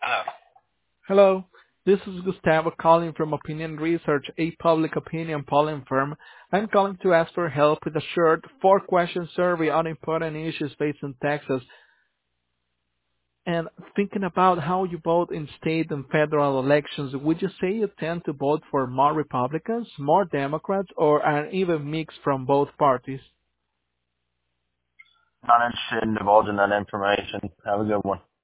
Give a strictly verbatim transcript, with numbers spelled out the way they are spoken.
Oh, Hello, this is Gustavo calling from Opinion Research, a public opinion polling firm. I'm calling to ask for help with a short four-question survey on important issues faced in Texas and thinking about how you vote in state and federal elections. Would you say you tend to vote for more Republicans, more Democrats, or an even mix from both parties? not interested in divulging that information. Have a good one.